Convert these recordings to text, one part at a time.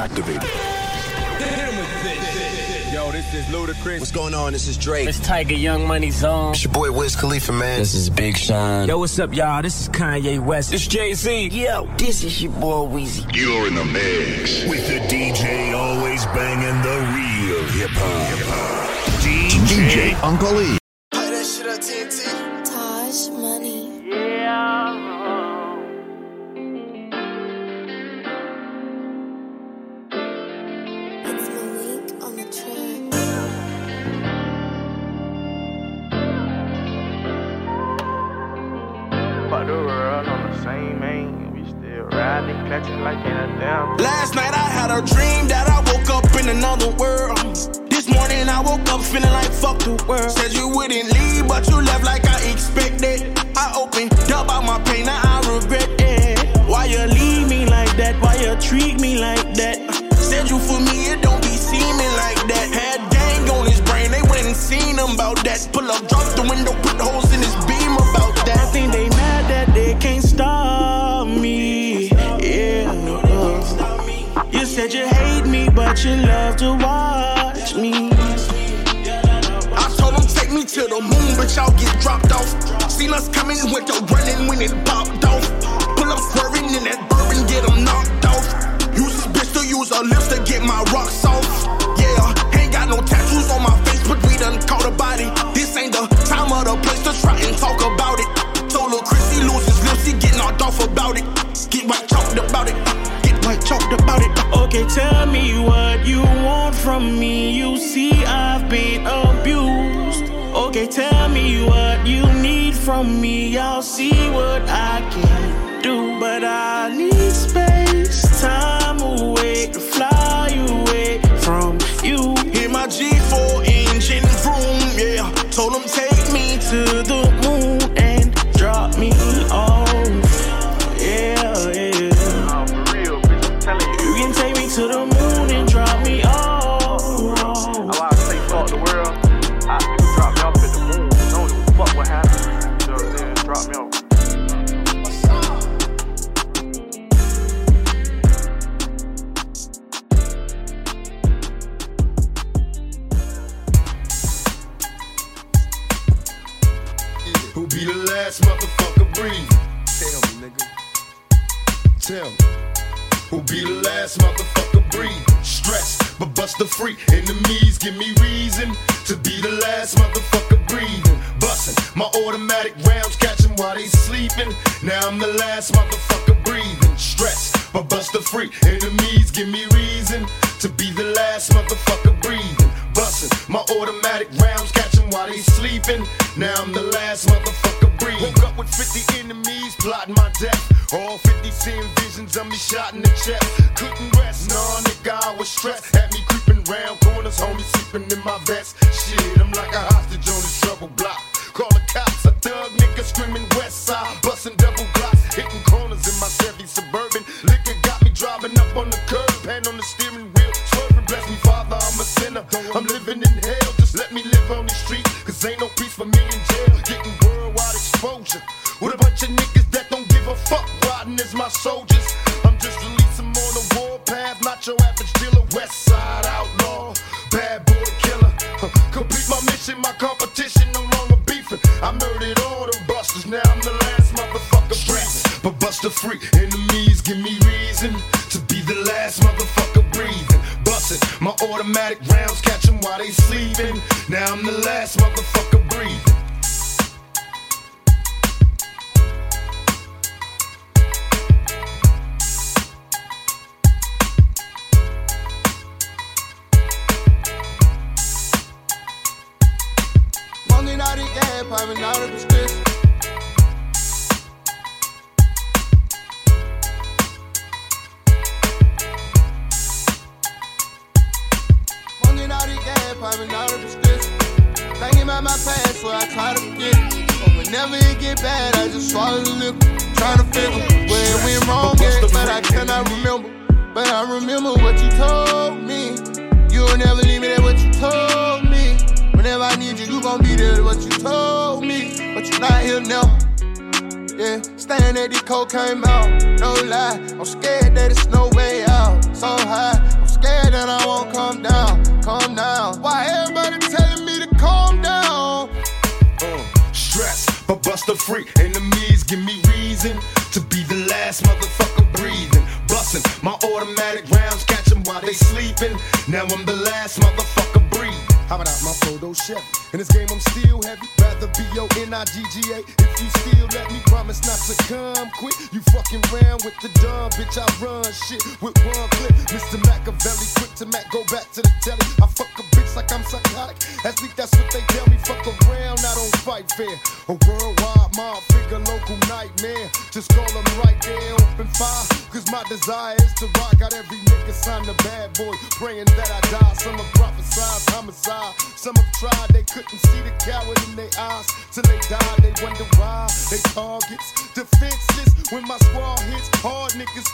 activated. Yo, this is Ludacris. What's going on? This is Drake. It's Tiger, Young Money Zone. It's your boy Wiz Khalifa, man. This is Big Sean. Yo, what's up, y'all? This is Kanye West. It's Jay-Z. Yo, this is your boy Weezy. You're in the mix with the DJ always banging the real hip-hop. DJ Uncle E. Play that shit on TNT. Taj Money. Yeah. It's Malik on the track. Fuck the world on the same aim. We still riding, clutching like in a damn. Last night I had a dream that I woke up in another world. This morning I woke up feeling like fuck the world. Said you wouldn't leave, but you left like I expected. I opened up out my pain, now I regret it. Why you leave me like that? Why you treat me like that? Said you for me, it don't be seeming like that. Had gang on his brain, they went and seen him about that. Pull up, drop the window, put holes in his beam about that. I think they mad that they can't stop me. Yeah, you said you hate me, but you love to watch me. I told them take me to the moon, but y'all get dropped off. Seen us coming with the running when it popped off. Pull up swerving in that bourbon, get them knocked off. Use this bitch to use her lips to get my rocks off. Yeah, ain't got no tattoos on my face, but we done caught a body. This ain't the time or the place to try and talk about it. Told Lil' Chris he lose his lips, he get knocked off about it. Get right talked about it. Talked about it. Okay, tell me what you want from me. You see I've been abused. Okay, tell me what you need from me. I'll see what I can do. But I need space, time away to fly away from you. Hit my G4 engine vroom, yeah. Told him take me to the moon and drop me off. Yeah, yeah. You can take me to the moon and drop me off. I say fuck the world. I people drop me off at the moon. Don't give a fuck what happened. You know what I'm saying? Drop me off. Who be the last motherfucker breathing? Tell me, nigga. Tell me. Who be the last motherfucker breathing? Stress, but bust the free. Enemies give me reason to be the last motherfucker breathing. Bustin' my automatic rounds, catch 'em while they sleeping. Now I'm the last motherfucker breathing. Stress, but bust the free. Enemies give me reason to be the last motherfucker breathing. Bustin' my automatic rounds, catch 'em while they sleeping. Now I'm the last motherfucker breathing. Woke up with 50 enemies plotting my death. All 50 seeing visions of me shot in the chest. Couldn't rest, nah, nigga, I was stressed. Had me creeping round corners, homie sleeping in my vest. Shit, I'm like a hostage on this trouble block. Call the cops, a thug nigga screaming west side. Busting double blocks, hitting corners in my Chevy Suburban. Liquor got me driving up on the curb, hand on the steering wheel. Swerving, bless me, Father, I'm a sinner. I'm living in hell, just let me live on these streets. Cause ain't no peace for me in jail. Getting worldwide exposure with a bunch of niggas that don't give a fuck. Riding as my soldiers. I'm just releasing them on the warpath. Not your average dealer, west side outlaw. Bad boy killer. Complete my mission, my competition no longer beefing. I murdered all them busters, now I'm the last motherfucker breathing. But buster free, enemies give me reason to be the last motherfucker breathing. Bustin' my automatic rounds, catch 'em while they sleeping. Now I'm the last motherfucker breathing. Out the gas, popping out of the prescription. Smoking out the gas, popping out of the prescription. Thinking about my past, so I try to forget it. But whenever it get bad, I just swallow the liquor. Trying to figure where it went wrong, but I cannot remember. But I remember what you told me. You'll never leave me, that's what you told me. Whenever I need you, you gon' be there, what you told me. But you not here now. Yeah, staying at the cocaine mouth, no lie. I'm scared that it's no way out. so high. I'm scared that I won't come down, calm down. Why everybody telling me to calm down? Stress, but Buster free. Enemies give me reason to be the last motherfucker breathing. Bustin' my automatic rounds, catch them while they sleeping. Now I'm the last motherfucker breathing. How about my photo Chevy? In this game I'm still heavy. Rather be your N-I-G-G-A. If you still let me, promise not to come quick. You fucking round with the dumb bitch. I run shit with one clip. Mr. Machiavelli, quick to Mac, go back to the telly. I fuck a bitch like I'm psychotic. At least that's what they tell me. Fuck around, I don't fight fair. A worldwide mob figure, local nightmare. Just call them right there, open fire. Cause my desire is to rock out every nigga signed a bad boy. Praying that I die. Some have prophesied homicide. Some have tried, they couldn't see the coward in their eyes. Till they died, they wonder why. They targets, defenseless. When my squad hits, hard niggas.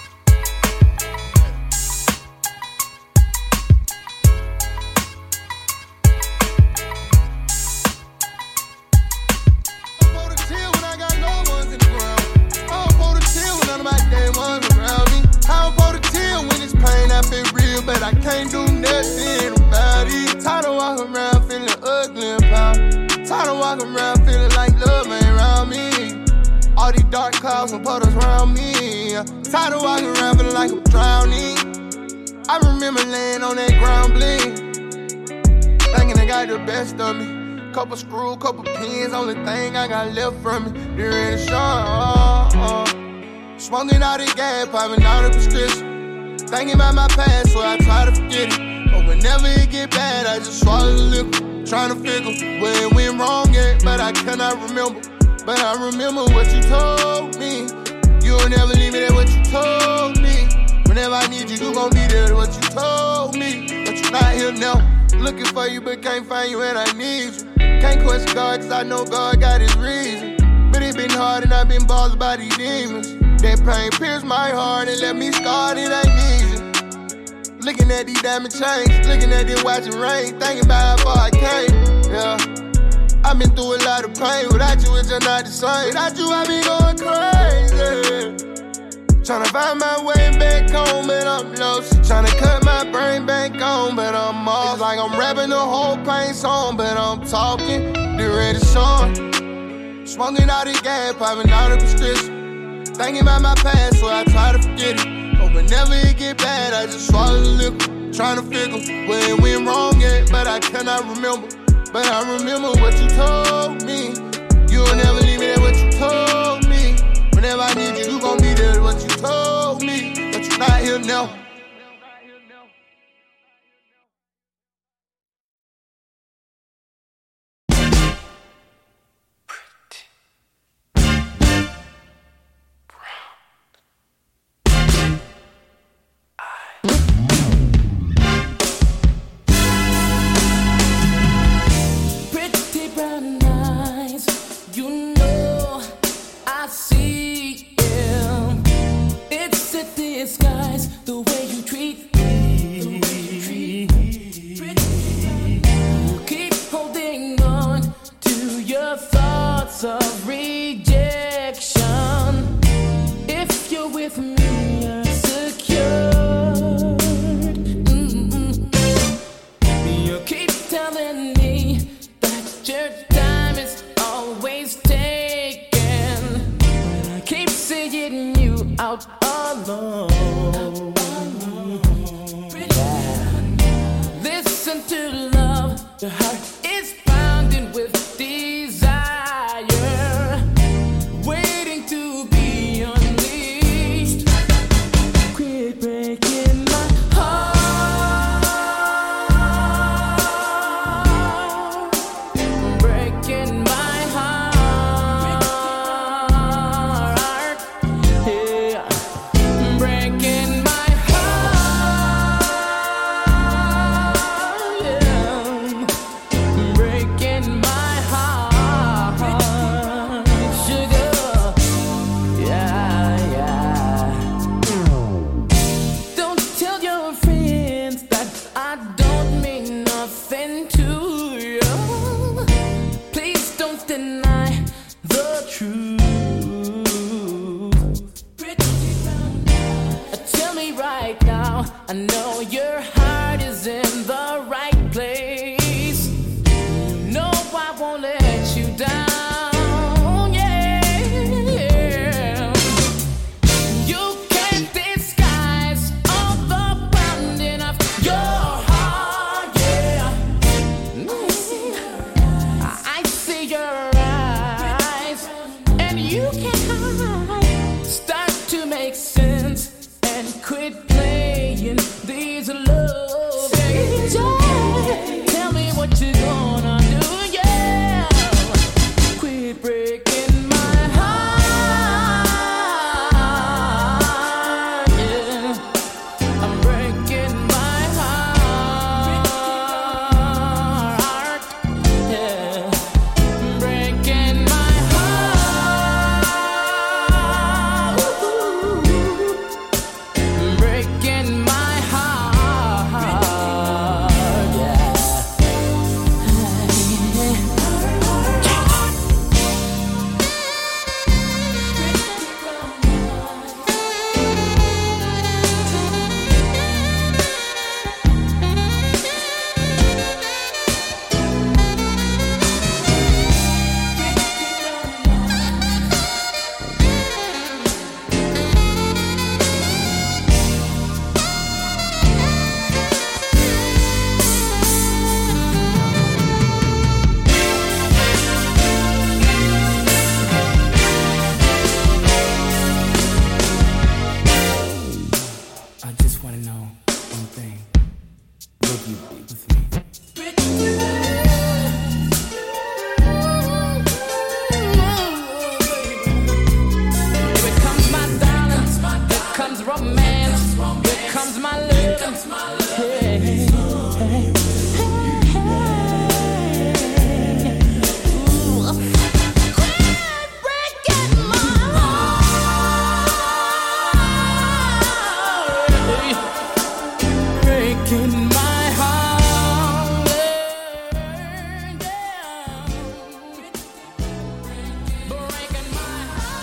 I'm supposed to chill when I got loved ones in the ground. I'm supposed to chill when none of my day ones around me. I'm supposed to chill when it's pain I feel real, but I can't do nothing about it. Tired of walking around feeling ugly and proud. Tired of walking around feeling like love ain't around me. All these dark clouds and puddles around me. Tired of walking around feeling like I'm drowning. I remember laying on that ground bleeding, thinking they got the best of me. Couple screws, couple pins, only thing I got left from me. They're in the shore. Smoking out the gas, popping out the prescription. Thinking about my past, so I try to forget it. But whenever it get bad, I just swallow the liquor. Trying to figure where it went wrong at, but I cannot remember. But I remember what you told me. You'll never leave me, that's what you told me. Whenever I need you, you gon' be there, that's what you told me. But you're not here now. Looking for you, but can't find you, and I need you. Can't question God, cause I know God got his reason. But it been hard, and I've been bothered by these demons. That pain pierced my heart and left me scarred, it ain't easy. Looking at these diamond chains, looking at this watching rain, thinking about how far I came, yeah. I've been through a lot of pain, without you it's just not the same. Without you I been going crazy. Tryna find my way back home, but I'm lost. Tryna cut my brain back on, but I'm off. It's like I'm rapping the whole pain song, but I'm talking, the ready song. Smoking out the gas, popping out the prescription. Thinking about my past, so I try to forget it. But whenever it get bad, I just swallow the liquor. Trying to figure where it went wrong at, but I cannot remember. But I remember what you told me. You'll never leave me, that's what you told me. Whenever I need you, you gon' be there, that's what you told me. But you're not here now. Of rejection. If you're with me, you're secure. You keep telling me that your time is always taken, but I keep seeing you out alone. right now. I know your heart is in the right place. No, I won't let you down. Quit playing these love games. Tell me what you're gonna do, yeah. Quit breaking my heart, yeah. I'm breaking my heart, yeah. I'm breaking my heart. Breaking my heart, yeah. I just want to know one thing. Will you be with me? Here comes my darling. Here comes romance. Here comes my love. Breaking my heart, breaking my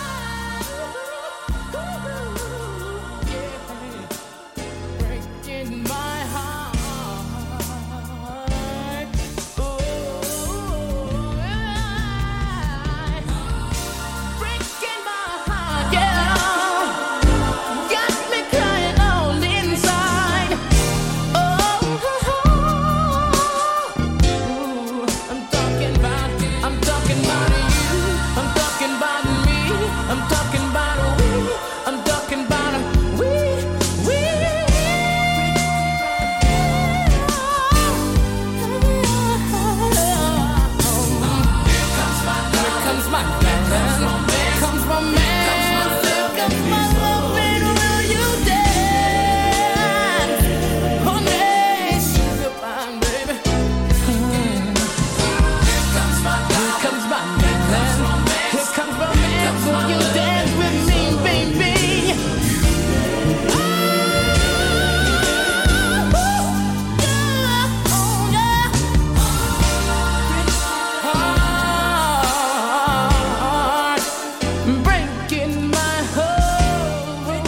heart, breaking my heart. Breaking my heart, yeah. Got me crying all inside. I'm talking about you. I'm talking about me. I'm talking about we. I'm talking about we. Here comes my man. Here comes my man. Here comes my love. Will you dance? Oh, yes, sugar pie, baby. Here comes my man. Here comes my man. Will you dance with me, baby? Heart, breaking my heart.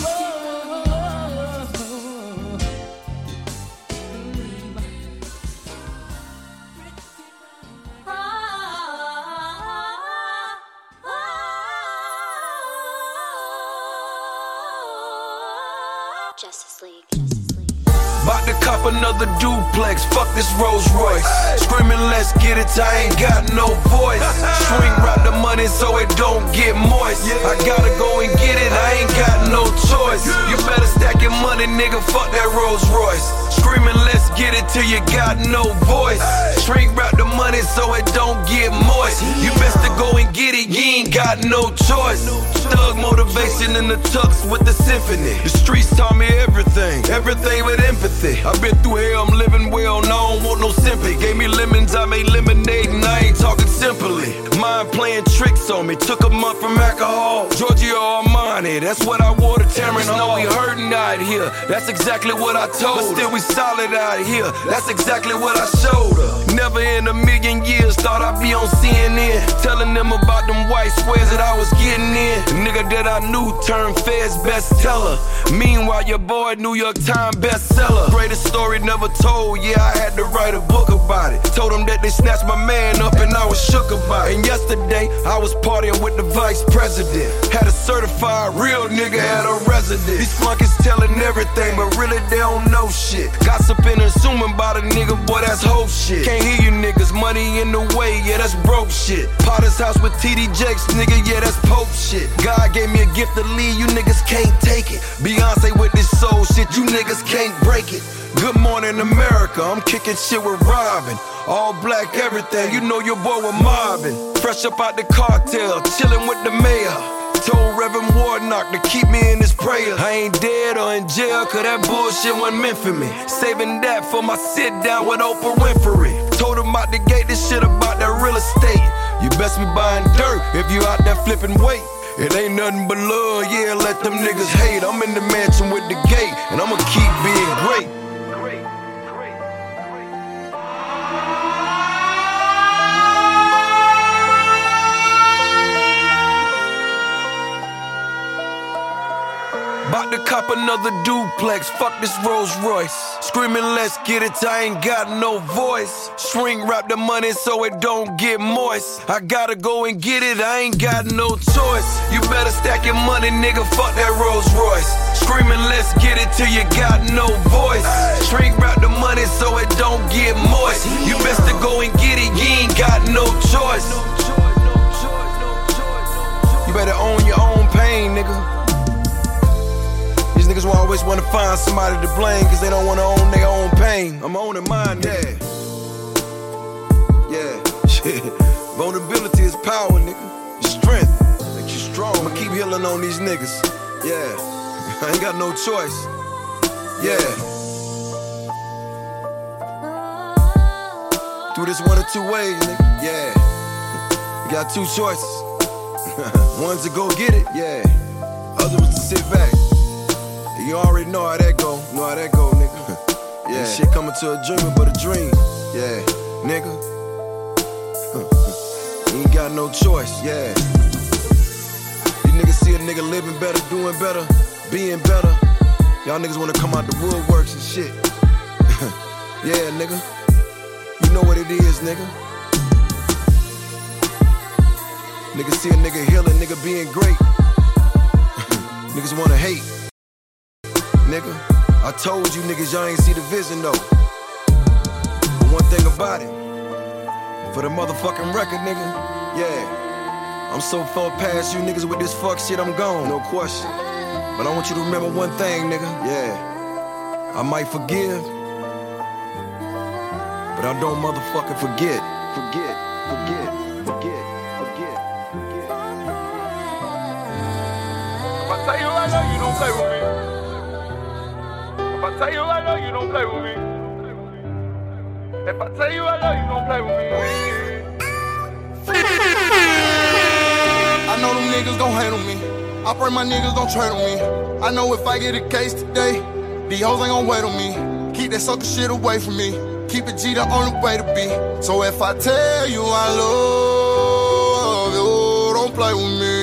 Justice League. About to cop another duplex, fuck this Rolls Royce. Screaming, let's get it, I ain't got no voice. Shrink wrap the money so it don't get moist. I gotta go and get it, I ain't got no choice. You better stack your money, nigga, fuck that Rolls Royce. Screaming, let's get it till you got no voice. Shrink wrap the money so it don't get moist. You best to go and get it, you ain't got no choice. Thug motivation in the tux with the symphony. The streets taught me everything, everything with empathy. I've been through hell, I'm living well, no, I don't want no sympathy. Gave me lemons, I made lemonade, and I ain't talking simply. Mind playing tricks on me, took a month from alcohol. Giorgio Armani, that's what I wore to Terrence. No, we hurting out here, that's exactly what I told her. But still we solid out here, that's exactly what I showed her. Never in a million years thought I'd be on CNN, telling them about them white squares that I was getting in. The nigga that I knew turned Fed's bestseller. Meanwhile, your boy New York Times bestseller. Greatest story never told, yeah, I had to write a book about it. Told them that they snatched my man up and I was shook about it. And yesterday, I was partying with the vice president. Had a certified real nigga at a resident. These flunkies telling everything, but really they don't know shit. Gossiping and assuming about a nigga, boy, that's whole shit. Can't hear you niggas, money in the way, yeah, that's broke shit. Potter's house with TD Jakes, nigga, yeah, that's Pope shit. God gave me a gift to lead, you niggas can't take it. Beyonce with this soul shit, you niggas can't break it. Good morning, America, I'm kicking shit with Robin. All black everything, you know your boy was mobbing. Fresh up out the cartel, chillin' with the mayor. Told Reverend Warnock to keep me in his prayers. I ain't dead or in jail, cause that bullshit wasn't meant for me. Saving that for my sit down with Oprah Winfrey. Told him out the gate this shit about that real estate. You best be buying dirt if you out there flipping weight. It ain't nothing but love, yeah, let them niggas hate. I'm in the mansion with the gate, and I'ma keep being great. About to cop another duplex, fuck this Rolls Royce. Screaming, let's get it, I ain't got no voice. Shrink wrap the money so it don't get moist. I gotta go and get it, I ain't got no choice. You better stack your money, nigga, fuck that Rolls Royce. Screaming, let's get it till you got no voice. Shrink wrap the money so it don't get moist. You best to go and get it, you ain't got no choice. You better own your own pain, nigga. These niggas will always wanna find somebody to blame, cause they don't wanna own their own pain. I'm owning mine, yeah. Yeah, shit. Vulnerability is power, nigga. Strength, makes you strong. I'ma keep healing on these niggas. Yeah, I ain't got no choice. Yeah. Do this one or two ways, nigga. Yeah. You got two choices. One's to go get it, yeah. Other was to sit back. You already know how that go. Know how that go, nigga. Yeah. Shit coming to a dreamer but a dream. Yeah, nigga. You ain't got no choice, yeah. You niggas see a nigga living better, doing better, being better. Y'all niggas wanna come out the woodworks and shit. Yeah, nigga. You know what it is, nigga. Niggas see a nigga healing, nigga being great. Niggas wanna hate. Nigga, I told you niggas y'all ain't see the vision though. But one thing about it, for the motherfucking record, nigga, yeah. I'm so far past you niggas with this fuck shit, I'm gone, no question. But I want you to remember one thing, nigga, yeah. I might forgive, but I don't motherfucking forget. Forget. If I tell you I love you, don't play with me. If I tell you I love you, don't play with me. If I tell you I love you, don't play with me. I know them niggas gon' hate on me. I pray my niggas don't trade on me. I know if I get a case today, these hoes ain't gon' wait on me. Keep that sucker shit away from me. Keep it G the only way to be. So if I tell you I love you, don't play with me.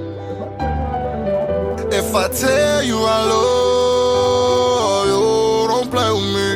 If I tell you I love you, don't play with me.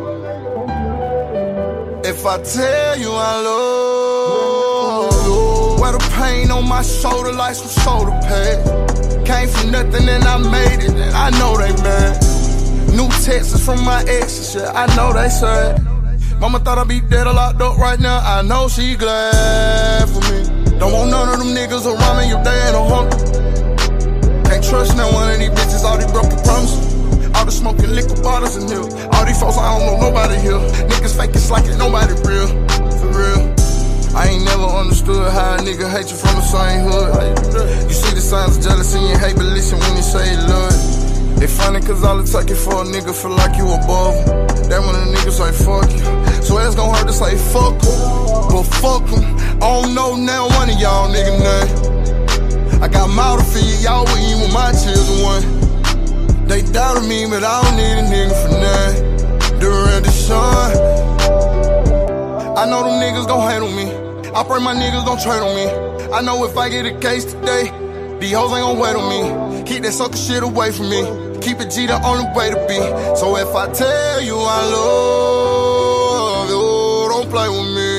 If I tell you I love you, wear the pain on my shoulder like some shoulder pads. Came from nothing and I made it, and I know they mad. New texts from my ex and shit, I know they sad. Mama thought I'd be dead or locked up right now, I know she glad for me. Don't want none of them niggas around me if they ain't a hunter. Can't trust no one of these bitches, all these broken promises. All the smoking liquor bottles in here. All these folks, I don't know nobody here. Niggas fake it's like it, nobody real, for real. I ain't never understood how a nigga hate you from the same hood. You see the signs of jealousy and hate, but listen when you say you love it. They funny cause all it take it for a nigga feel like you above them. Then when a nigga say fuck you, so it's gon' hurt to say fuck em. But fuck em, I don't know now one of y'all nigga name. I got mouth to feed, y'all wouldn't even my children one. They doubted me, but I don't need a nigga for nothing. During the sun, I know them niggas gon' hate on me. I pray my niggas don't trade on me. I know if I get a case today, these hoes ain't gon' wait on me. Keep that sucker shit away from me. Keep it G the only way to be. So if I tell you I love you, don't play with me.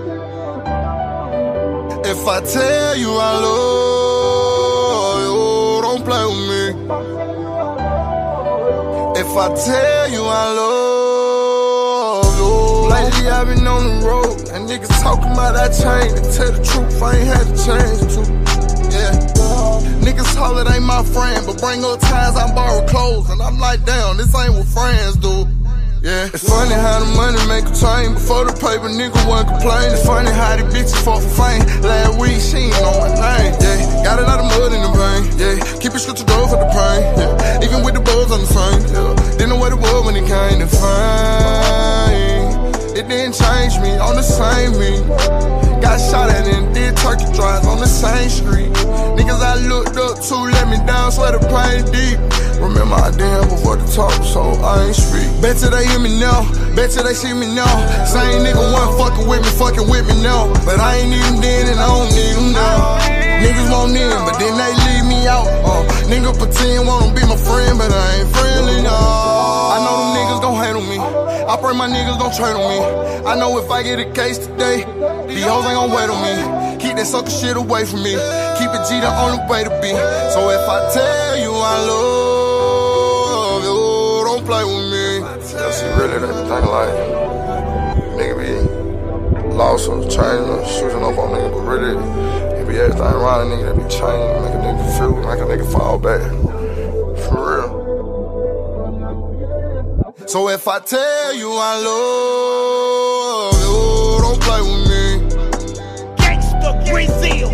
If I tell you I love you, don't play with me. If I tell you I love you. Lately I've been on the road, and niggas talking about that change. To tell the truth, I ain't had to change too. Yeah. Niggas holler ain't my friend, but bring up times I borrow clothes, and I'm like, damn, this ain't what friends do. Yeah, it's funny how the money make a change. Before the paper, nigga wasn't complaining. It's funny how the bitches fought for fame. Last week, she ain't know my name. Yeah, got a lot of mud in the vein. Yeah, keep it straight to door for the pain. Yeah, even with the bulls on the same. Yeah, didn't know what it was when it came to fame. It didn't change me on the same me. Got shot at and did turkey drives on the same street. Niggas I looked up to let me down, swear the pain deep. Remember I didn't have a word to talk, so I ain't speak. Bet till they hear me now, bet till they see me now. Same nigga wasn't fucking with me now. But I ain't need him then and I don't need him now. Niggas want in, but then they leave me out. Nigga pretend wanna be my friend, but I ain't friendly now. I know them niggas gon' hate on me. I pray my niggas don't trade on me. I know if I get a case today, these hoes ain't gon' wait on me. Keep that sucker shit away from me. Keep it G the only way to be. So if I tell you I love you, don't play with me. Yeah, see, really, they be thinking like nigga be lost on the chain or shooting up on nigga, but really, it be everything around a nigga that be changing, make a nigga feel, make a nigga fall back. For real. So if I tell you I love you, don't play with me. Gangsta Brazil.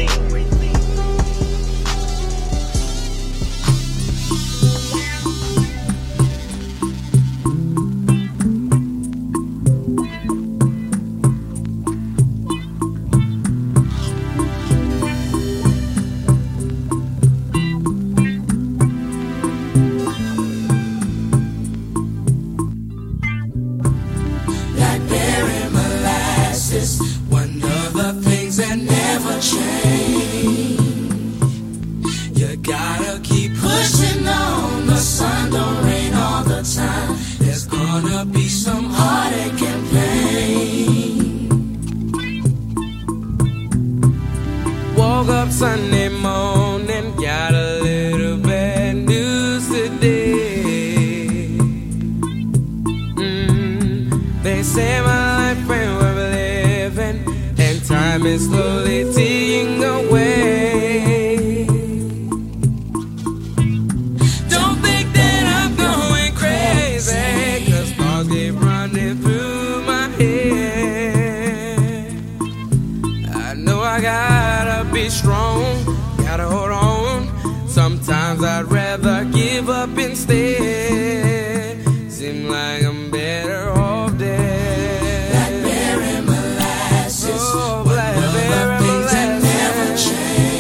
Sunday morning, got a little bad news today. They say my life ain't worth living, and time is slowly ticking away. Don't think that I'm going crazy, 'cause thoughts keep running through my head. I know I gotta be strong, gotta hold on. Sometimes I'd rather give up instead. Seem like I'm better off dead. Blackberry molasses, blackberry molasses. Things that never change.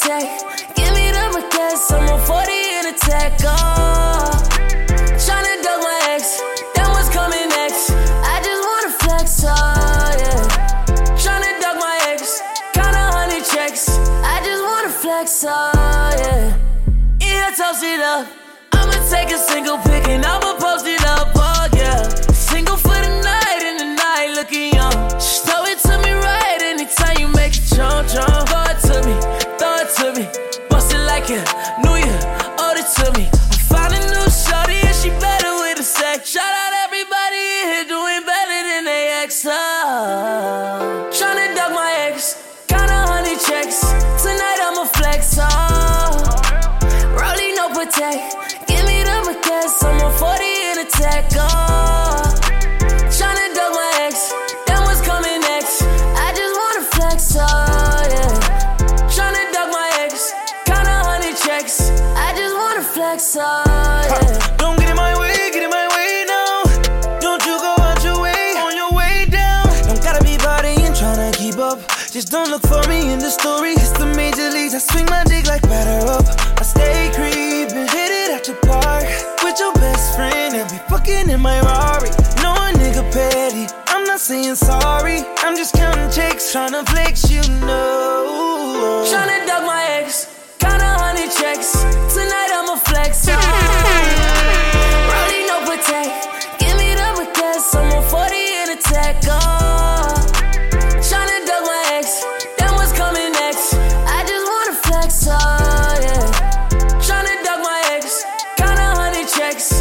Patek, give me the baguettes. I'm on 40 in a tech, tryna duck my ex, then what's coming next? I just wanna flex, yeah. Tryna duck my ex, kinda honey checks. I just wanna flex, yeah. Yeah, toast it up. I'ma take a single pic and I'ma post it up, yeah. Single for the night, in the night, looking young. Just throw it to me right anytime you make it jump. Throw it to me, bust it like a New Year, owed it to me. I found a new shorty and she better with the sex. Shout out everybody in here doing better than they ex. Tryna duck my ex, kinda honey checks. Tonight I'ma flex, Rollie no Patek, give me the baguettes. I'm on 40 in a tech, tryna duck my ex, then what's coming next? I just wanna flex, yeah. Tryna duck my ex, kinda honey checks. I just wanna flex, yeah. Don't get in my way now. Don't you go out your way, on your way down. Don't gotta be bodying, tryna keep up. Just don't look for me in the story. It's the major leagues, I swing my dick like batter up. I stay creepin', hit it at your park with your best friend and be fucking in my Rari. No a nigga petty, I'm not saying sorry. I'm just counting checks, tryna flex, you know. Tryna duck my ex, kinda honey checks. Tonight I'ma flex, Rollie no Patek, give me the baguettes. I'm on 40 in a tech, tryna duck my ex, then what's coming next? I just wanna flex, yeah. Tryna duck my ex, kinda honey checks.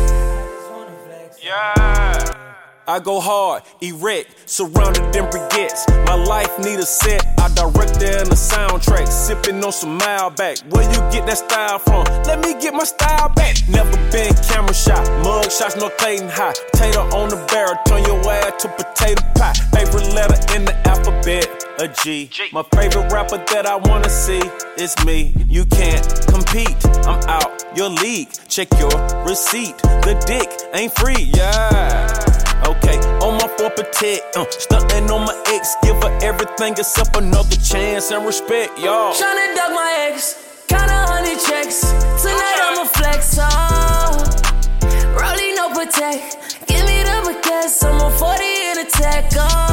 Yeah. I go hard, erect, surrounded in briquettes. My life need a set, I direct it in the soundtrack. Sipping on some Malbec, where you get that style from? Let me get my style back. Never been camera shot, mug shots, no Clayton high. Potato on the barrel, turn your ass to potato pie. Favorite letter in the alphabet, a G. My favorite rapper that I wanna see is me. You can't compete, I'm out your league. Check your receipt, the dick ain't free, yeah. Okay, on my for protect, stuntin' on my ex, give her everything except another chance and respect, y'all. Tryna duck my ex, kinda honey checks. Tonight I'ma flex, Rollie no Patek, give me the baguettes. I'm on 40 in a tech,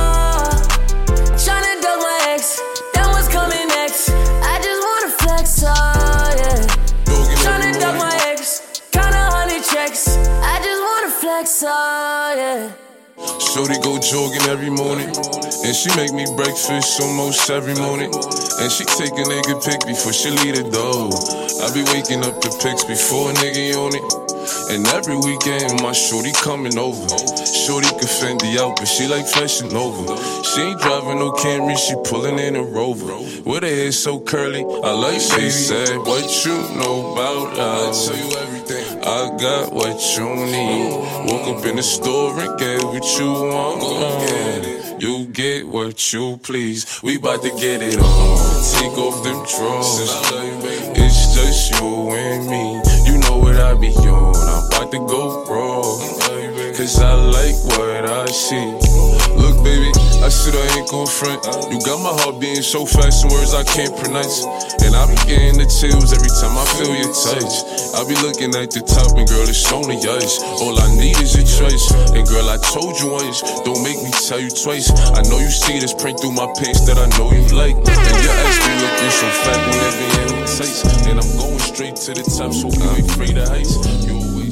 tryna duck my ex, then what's coming next? I just wanna flex, yeah. Tryna duck my ex, kinda honey checks. I just wanna flex, yeah. Shorty go jogging every morning, and she make me breakfast almost every morning. And she take a nigga pic before she leave the door. I be waking up the pics before a nigga on it. And every weekend my shorty coming over. Shorty can Fendi out, but she like Fashion Nova. She ain't driving no Camry, she pulling in a Rover. With her hair so curly, I like she said, what you know about us? I tell you everything. I got what you need. Woke up in the store and get what you want. You get what you please. We bout to get it on. Take off them drawers. It's just you and me. You know what I be on. I'm about to go raw. Cause I like what I see. Look, baby, I said I ain't gon' front. You got my heart beating so fast, some words I can't pronounce. And I be getting the chills every time I feel your touch. I be looking at the top and girl, it's only us. All I need is your choice. And girl, I told you once, don't make me tell you twice. I know you see this print through my pants that I know you like. And your ass be looking so fat whenever it takes. And I'm going straight to the top, so I ain't afraid of heights. You always.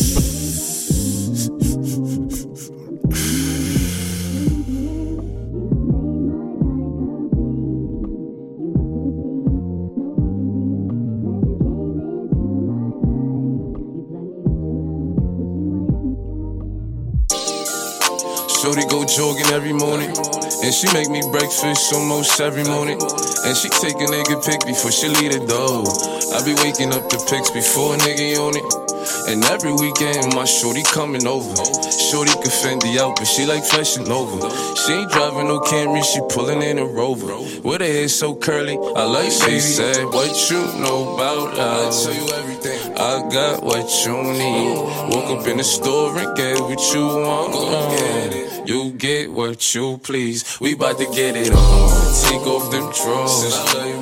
Shorty go jogging every morning, and she make me breakfast almost every morning. And she take a nigga pic before she leave the door. I be waking up the pics before a nigga on it. And every weekend my shorty coming over. Shorty can Fendi out, but she like Fashion Nova. She ain't driving no Camry, she pulling in a Rover. With her hair so curly, I like she said, what you know about us? I tell you everything. I got what you need. Woke up in the store and get what you want. You get what you please. We bout to get it on. Take off them drawers.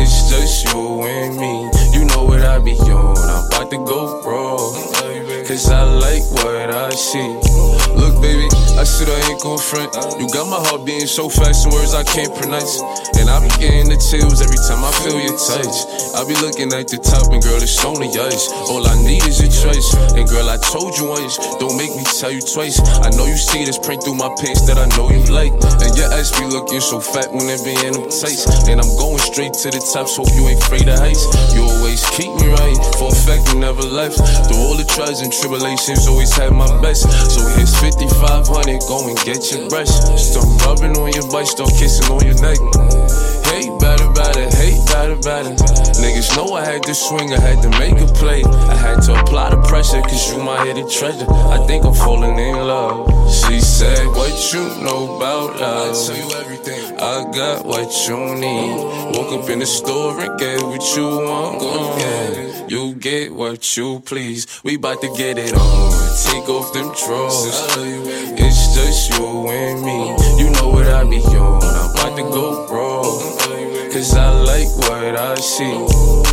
It's just you and me. You know what I be on. I'm about to go raw. Cause I like what I see. Look, baby, I said I ain't gon' front. You got my heart beating so fast, some words I can't pronounce. And I be getting the chills every time I feel your touch. I be looking at the top and girl, it's only ice. All I need is your choice. And girl, I told you once, don't make me tell you twice. I know you see this print through my pants that I know you like. And your ass be looking so fat when it be in them tights. And I'm going straight to the top, so hope you ain't afraid of heights. You always keep me right, for a fact you never left. Through all the trials and tribulations, always had my best. So here's 5,500, go and get your brush. Start rubbing on your butt, start kissing on your neck. Hate better, hate better. Niggas know I had to swing, I had to make a play. I had to apply the pressure, cause you my hidden treasure. I think I'm falling in love. She said, what you know about love? I tell you everything. I got what you need. Woke up in the store and get what you want. You get what you please. We bout to get it on. Take off them drawers. It's just you and me. You know what I be on. I'm about to go raw. Cause I like what I see.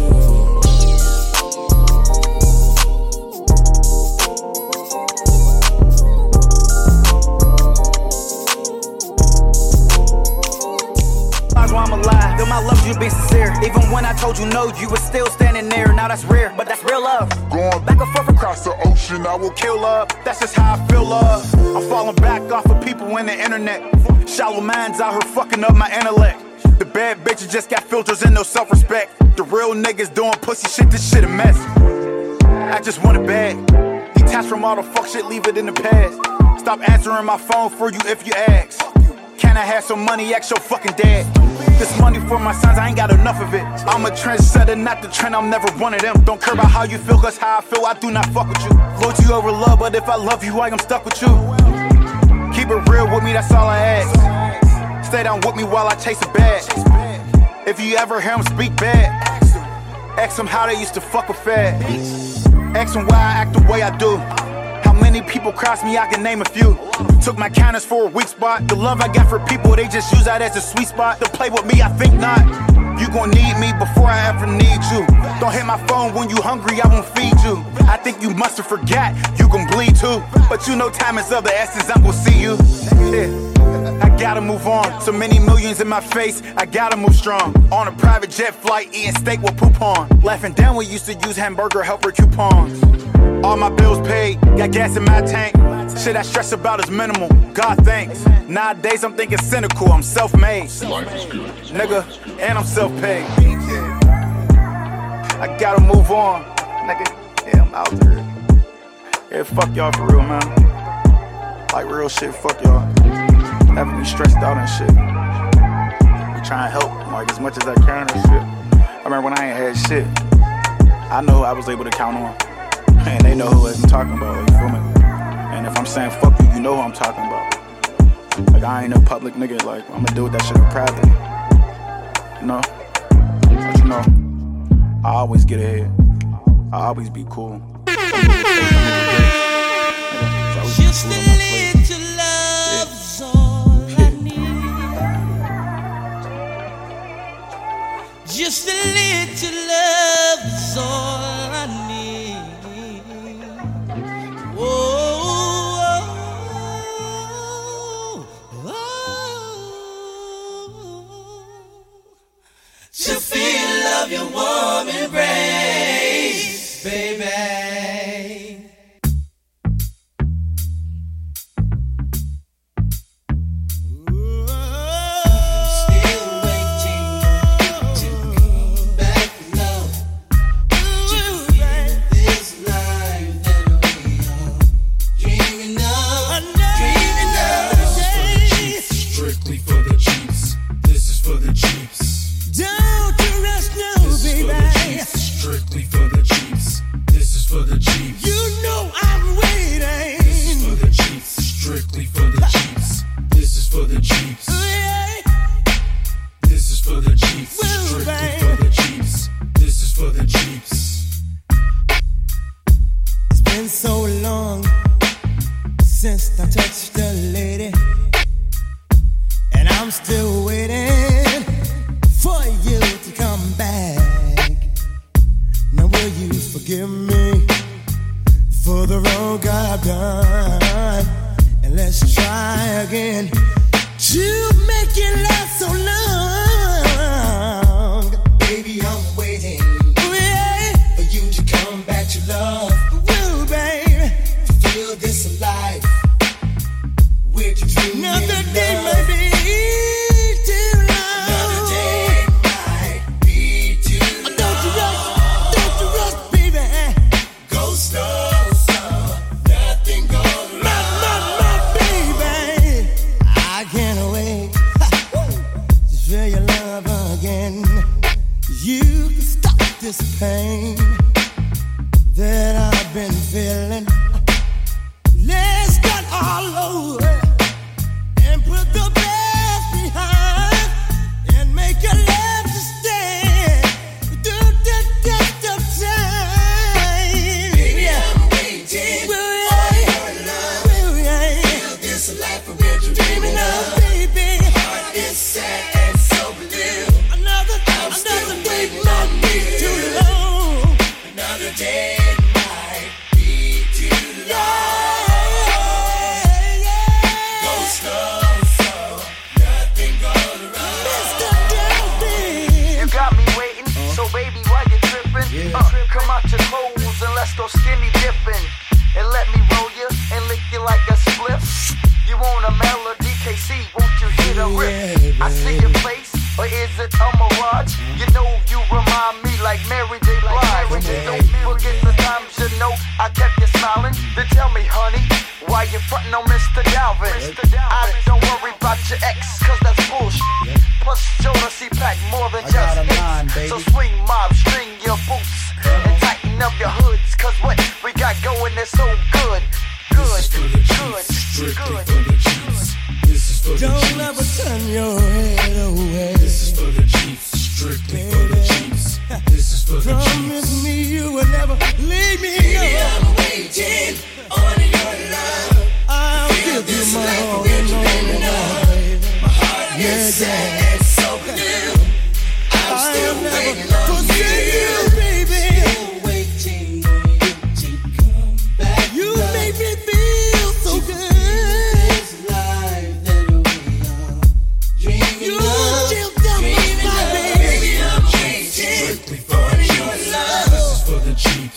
I'm alive. Though my love you been sincere. Even when I told you no, you was still standing there. Now that's rare, but that's real love. Going back and forth across the ocean, I will kill love. That's just how I feel love. I'm falling back off of people in the internet. Shallow minds out here fucking up my intellect. The bad bitches just got filters and no self-respect. The real niggas doing pussy shit, this shit a mess. I just want it bad. Detach from all the fuck shit, leave it in the past. Stop answering my phone for you if you ask. Can I have some money, ask your fucking dad. This money for my sons, I ain't got enough of it. I'm a trendsetter, not the trend, I'm never one of them. Don't care about how you feel, cause how I feel, I do not fuck with you. Loyalty over love, but if I love you, I'm stuck with you. Keep it real with me, that's all I ask. Stay down with me while I chase a bag. If you ever hear them speak bad, ask them how they used to fuck with fad. Ask them why I act the way I do. How many people cross me, I can name a few. Took my counters for a weak spot. The love I got for people, they just use that as a sweet spot. To play with me, I think not. You gon' need me before I ever need you. Don't hit my phone when you hungry, I won't feed you. I think you must have forgot, you gon' bleed too. But you know time is of the essence, I'm gon' see you. Yeah. I gotta move on. So many millions in my face, I gotta move strong. On a private jet flight, eating steak with poop on. Laughing down, we used to use hamburger helper coupons. All my bills paid, got gas in my tank. Shit I stress about is minimal, God thanks. Nowadays I'm thinking cynical, I'm self-made. Life is good. Nigga, and I'm self-paid. I gotta move on. Nigga, yeah, I'm out there. Yeah, fuck y'all for real, man. Like real shit, fuck y'all. Having me stressed out and shit. I'm trying to help, like, as much as I can and shit. I remember when I ain't had shit, I know I was able to count on. And they know who I'm talking about, you feel me? And if I'm saying fuck you, you know who I'm talking about. Like, I ain't no public nigga, like, I'ma deal with that shit privately. You know? But you know, I always get ahead. I always be cool. Just a little love's all I need. Just a little love's all I need. To feel love, your warm embrace, baby. I'm still waiting for you to come back. done, and let's try again to make it last so long. Baby, I'm waiting for you to come back to love. Ooh, baby, feel this alive. We're dreaming. Another day might be too long. Another day might be too long. Don't you rush, baby. Go slow. This pain that I've been feeling, let's start all over and put the past behind and make a love to stand through the test of time. Baby, I'm waiting for your love. Feel this life we're dreaming of, baby. Heart is sad and so blue. Another day might be too long. Another day might be too long. Go slow, so nothing goes wrong. Mr. Delphine, you got me waiting, so baby, why you tripping? Come out your clothes and let's go skinny dipping. And let me roll you and lick you like a spliff. You want a melody, KC, won't you hit a rip? I see your face, or is it a mirage? You know you remind me like Mary J. Blige. Don't forget the times you know I kept you smiling. Then tell me, honey, why you frontin' on Mr. Galvin? I don't worry about your ex, cause that's bullshit. Plus, Jodeci pack more than just hits. So swing mob, string your boots, and tighten up your hoods. Cause what we got going is so good. Don't ever turn your head away. This is for the Jeeps, strictly for the Jeeps. This is for the Jeeps. Promise me you will never leave me. Baby, I'm waiting on your love. I'll give you my all and all. My heart is sad and so blue. I'm still waiting on you, baby. Still waiting on you to come back. You make me feel so good. Jeeps.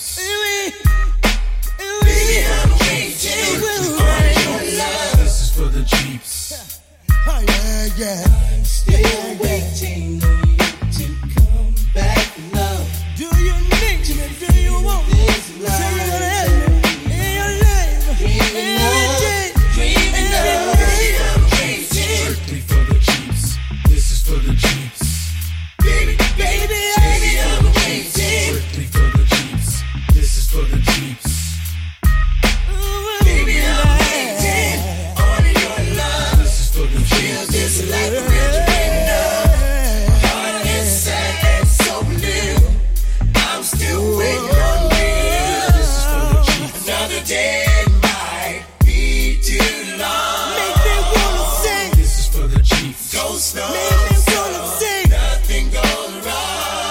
Baby, I'm waiting for your love. This is for the Jeeps. Oh, yeah. I'm still waiting on you to come back, love. Do you need me? Do you want me? Say you're gonna help me in your life. Dreaming of. Baby, I'm waiting. Strictly for the Jeeps. This is for the Jeeps. Baby, I'm waiting. Strictly for the Jeeps. This is for the Jeeps. Baby, I'm waiting on your love. This is for the Jeeps. Feel this life we're dreaming of. My heart is sad and so blue. I'm still waiting on you. This is for the Jeeps. Another day might be too long. Make me wanna sing. This is for the Jeeps. Go slow. Make me wanna sing. Nothing goes wrong.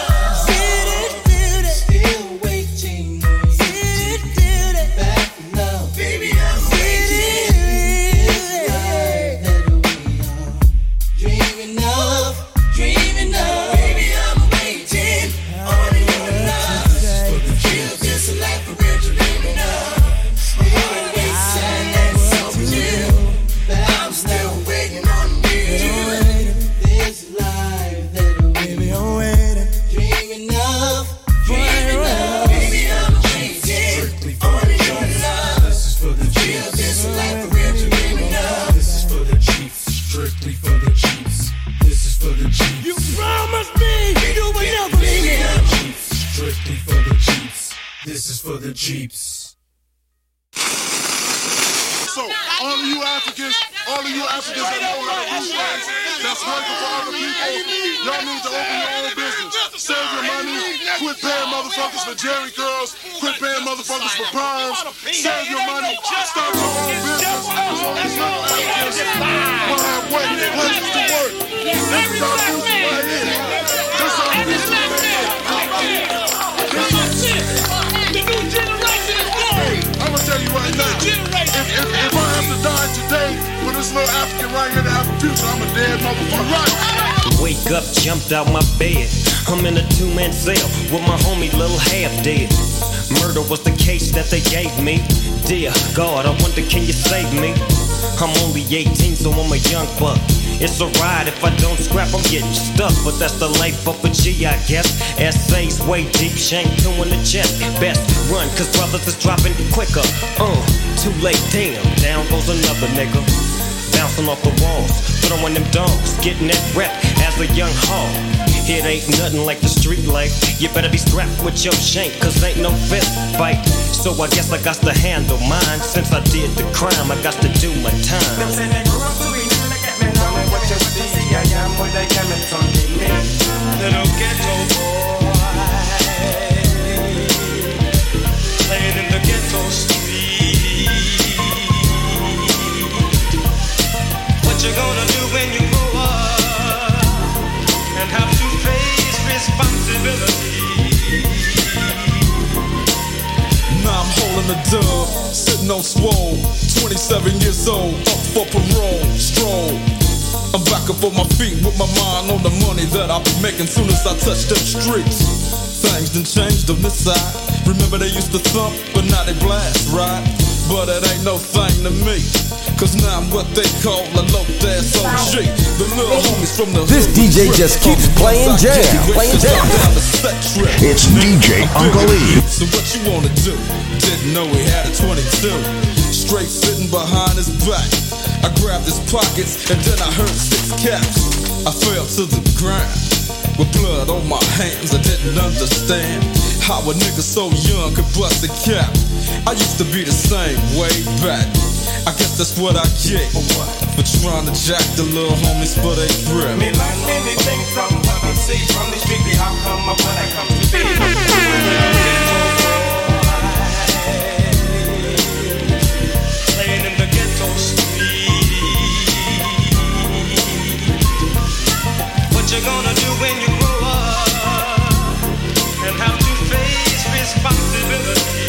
Baby, I'm waiting. This life that we are dreaming of. Baby, I'm waiting on your love. Feel this life we're dreaming of. My heart is sad and so blue. I'm still waiting on you. This life that we are dreaming of. Baby, I'm waiting on your love. This is for the Jeeps. This life we're dreaming of. This is for the Jeeps. Strictly for the Jeeps. This is for the Jeeps. You promised me you would never leave me. Jeeps. Strictly for the Jeeps. This is for the Jeeps. So, all of you Africans that own that's working for other people, y'all need to open your own business. Save your money. Quit paying motherfuckers for Jerry curls. Quit paying motherfuckers for perms. Save your money. Start your own business. There's only little Africans who have places to work. This is our music right here. This is our music right here. The new generation is born. I'm gonna tell you right now. real African right here to have a future. I'm a dead motherfucker. Right. Wake up, jumped out my bed. I'm in a 2-man cell with my homie Lil Half Dead. Murder was the case that they gave me. Dear God, I wonder can you save me? I'm only 18, so I'm a young buck. It's a ride, if I don't scrap, I'm getting stuck. But that's the life of a G, I guess. Essays way deep, shank two in the chest. Best run, cause brothers is dropping quicker. Too late, damn, down goes another nigga. Bouncing off the walls, throwing them dogs, getting that rep as a young hog. It ain't nothing like the street life. You better be strapped with your shank, cause ain't no fist fight. So I guess I got to handle mine. Since I did the crime, I got to do my time. Them say they grew up to be new, they get me. Tell me what you see, I am what they get me. Some dig me, little ghetto boy, playing in the ghetto street. What you gonna do when you grow up and have to face responsibility? Now I'm holding a dub, sitting on swole, 27 years old, up for parole, stroll. I'm back up on my feet with my mind on the money that I'll be making soon as I touch them streets. Things done changed on this side. Remember they used to thump, but now they blast, right? But it ain't no thing to me, cause now I'm what they call a low-ass OG. The little homies from the This DJ just keeps playing jam, playing jam. It's DJ Uncle E. So what you wanna do? Didn't know he had a 22. Straight sitting behind his back. I grabbed his pockets and then I heard 6 caps. I fell to the ground with blood on my hands. I didn't understand how a nigga so young could bust a cap. I used to be the same way back. I guess that's what I get for trying to jack the little homies for they grip. Me learn many things from what I see from the street. How come up when I come to be? Playing in the ghetto street. What you gonna do when you grow up and have to face responsibility?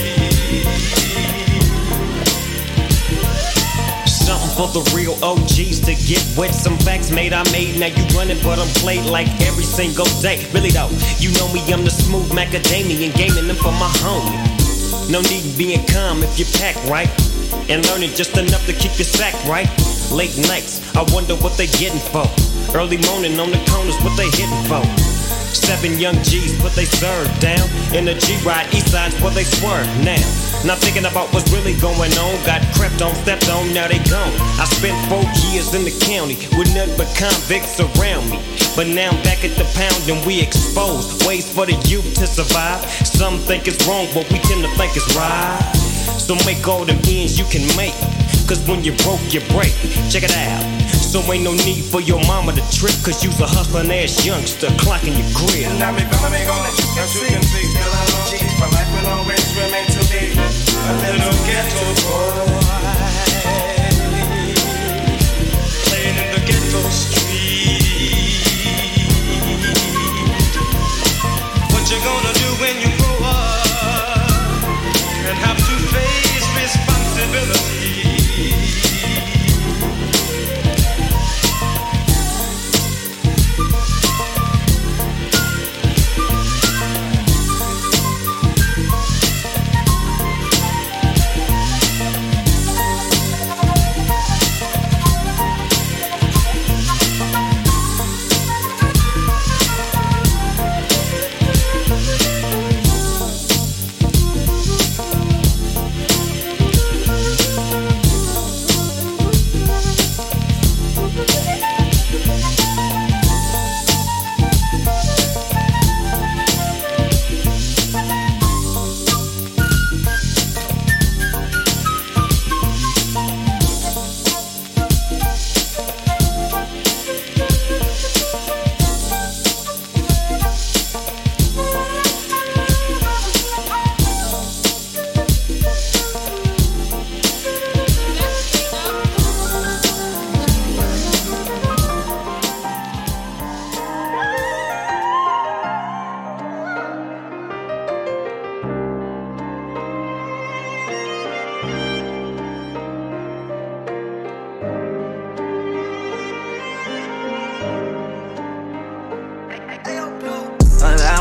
Something for the real OGs to get with. Some facts made I made, now you running, but I'm played like every single day. Really though, you know me, I'm the smooth macadamian, gaming them for my homie. No need in being calm if you pack right, and learning just enough to keep your sack right. Late nights, I wonder what they getting for. Early morning on the corners, what they hitting for. 7 young G's put they serve down in the G-Ride, east side's where they swerve now. Not thinking about what's really going on. Got crept on, stepped on, now they gone. I spent 4 years in the county with nothing but convicts around me. But now I'm back at the pound and we exposed ways for the youth to survive. Some think it's wrong, but we tend to think it's right. So make all them ends you can make, cause when you broke, you break. Check it out. So ain't no need for your mama to trip, cause you's a hustling ass youngster clocking your crib. Now me gonna make all that you can see. Still I don't cheat, but life will always remain to be a little ghetto boy, playing in the ghetto street. What you gonna do when you grow up and have to face responsibility?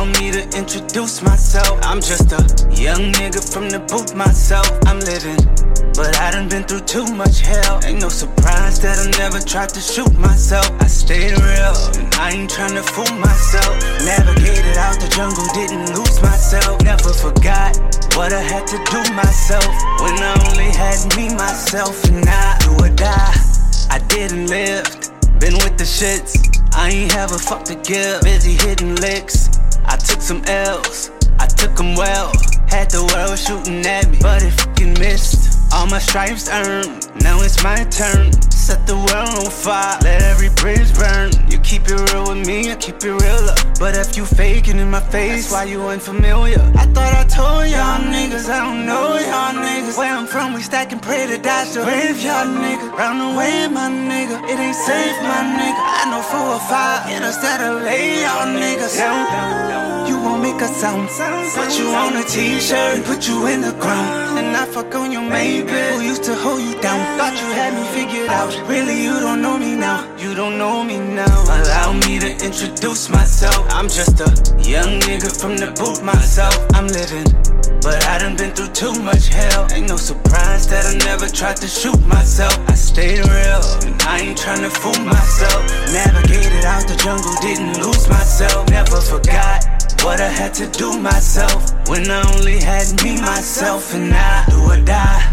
me to introduce myself. I'm just a young nigga from the booth myself. I'm living, but I done been through too much hell. Ain't no surprise that I never tried to shoot myself. I stayed real, and I ain't tryna fool myself. Navigated out the jungle, didn't lose myself. Never forgot what I had to do myself when I only had me, myself, and I do or die. I didn't live, been with the shits. I ain't have a fuck to give, busy hitting licks. I took some L's, I took them well. Had the world shooting at me, but it fucking missed. All my stripes earned, now it's my turn. Set the world on fire, let every bridge burn. You keep it real with me, I keep it real up. But if you faking in my face, why you unfamiliar? I thought I told y'all niggas, I don't know y'all niggas. Where I'm from, we stack and pray to die, so graveyard nigga. Round the way, my nigga, it ain't safe, my nigga. I know 4 or 5, instead of lay y'all niggas. You won't make a sound, put you on a t-shirt and put you in the ground. And I fuck on your main bitch who used to hold you down. Thought you had me figured out. Really, you don't know me now. You don't know me now. Allow me to introduce myself. I'm just a young nigga from the booth myself. I'm living, but I done been through too much hell. Ain't no surprise that I never tried to shoot myself. I stayed real, and I ain't tryna fool myself. Navigated out the jungle, didn't lose myself. Never forgot what I had to do myself when I only had me, myself, and I do or die.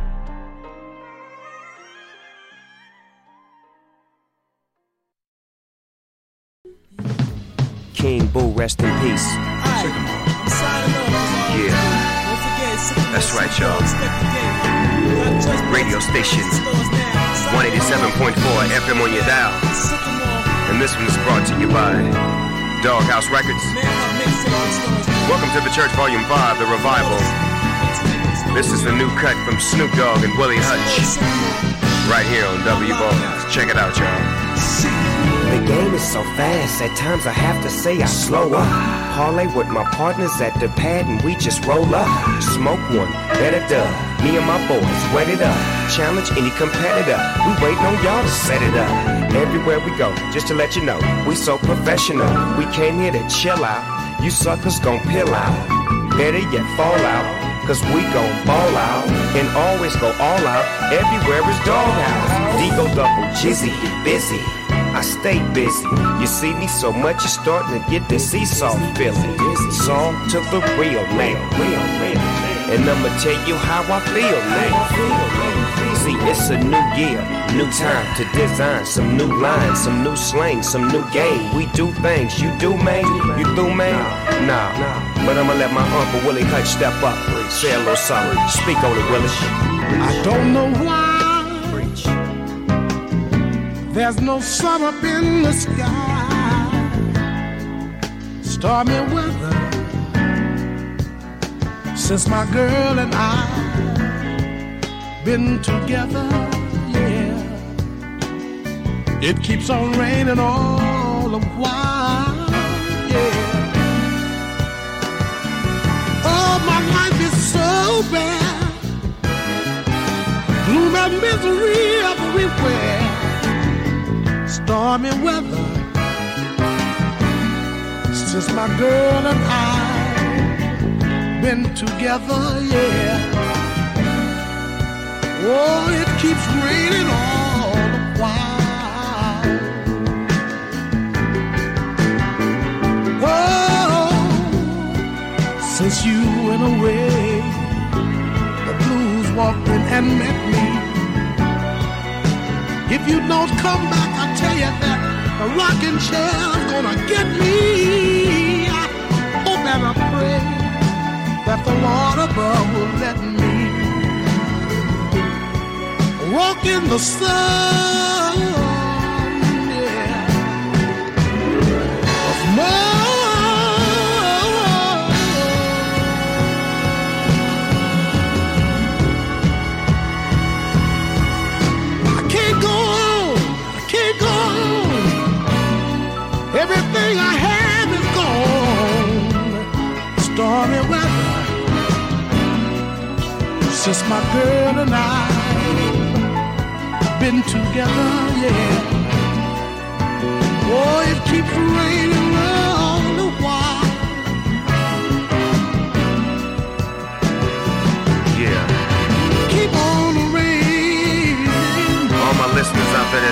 King Boo, rest in peace. Yeah, that's right, y'all. Radio station 187.4 FM on your dial. And this one is brought to you by Doghouse Records. Welcome to the Church Volume 5, The Revival. This is the new cut from Snoop Dogg and Willie Hutch. Right here on W Balls. Check it out, y'all. The game is so fast, at times I have to say I slow up. Parlay with my partners at the pad and we just roll up. Smoke one, bet it up. Me and my boys, wet it up. Challenge any competitor. We waiting on y'all to set it up. Everywhere we go, just to let you know, we so professional. We came here to chill out. You suckers gon' pill out. Better yet fall out, cause we gon' ball out. And always go all out. Everywhere is Doghouse. D-Go double, Jizzy, busy. I stay busy. You see me so much, you're starting to get this seesaw feeling. Song to the real man. And I'ma tell you how I feel now. See, it's a new year, new time to design some new lines, some new slang, some new game. We do things, you do, man? You through, man? Nah, but I'ma let my Uncle Willie Hutch step up, say a little something. Speak on it, Willis. I don't know why there's no sun up in the sky. Stormy weather since my girl and I been together, yeah. It keeps on raining all the while, yeah. Oh, my life is so bad, gloom and misery everywhere. Stormy weather since my girl and I been together, yeah. Oh, it keeps raining all the while. Oh, since you went away, the blues walked in and met me. If you don't come back, I tell you that the rocking chair's gonna get me. I hope and I pray that the Lord above will let me walk in the sun, yeah, of everything I have is gone. Stormy weather since my girl and I been together, yeah. Oh, it keeps raining all the while.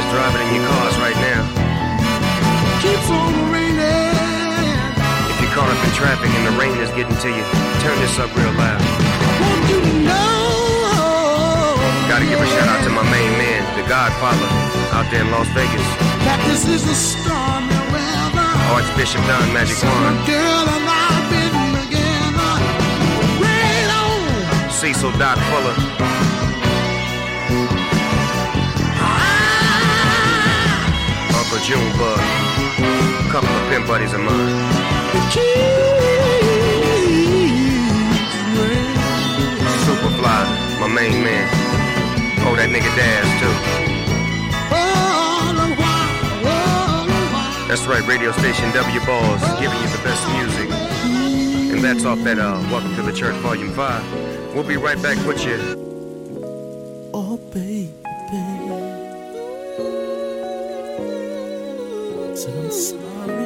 guys driving in your cars right now. Keeps on raining. If you're caught up in traffic and the rain is getting to you, turn this up real loud. I want you to know. Gotta give a shout out to my main man, the Godfather, out there in Las Vegas. That this is a stormy weather. Archbishop Don Magic Juan. Girl and I've been together. Rain on. Cecil Doc Fuller. Uncle Junebug. A couple of pimp buddies of mine. Superfly, my main man. Oh, that nigga Daz too. That's right, radio station W Balls, giving you the best music. And that's off that Welcome to the Church Volume 5. We'll be right back with you. Oh, baby. So I'm sorry.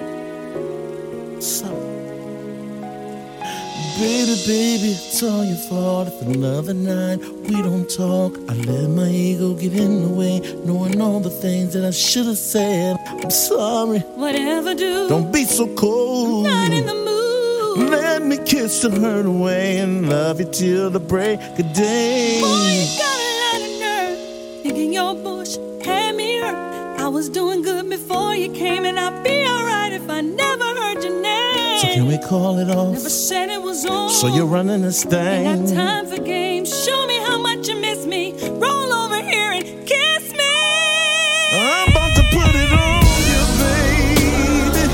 Baby, it's all your fault if another night we don't talk. I let my ego get in the way, knowing all the things that I should have said. I'm sorry. Whatever do. Don't be so cold. I'm not in the mood. Let me kiss the hurt away and love you till the break of day. Boy, you got a lot of nerve, thinking your bush had me hurt. I was doing good before you came, and I'd be alright if I never heard your name. So can we call it off? Never said it was on. So you're running this thing. Ain't got time for games. Show me how much you miss me. Roll over here and kiss me. I'm about to put it on you, baby.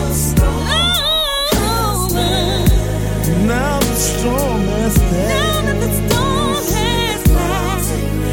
Now the storm has passed. Now that the storm has passed,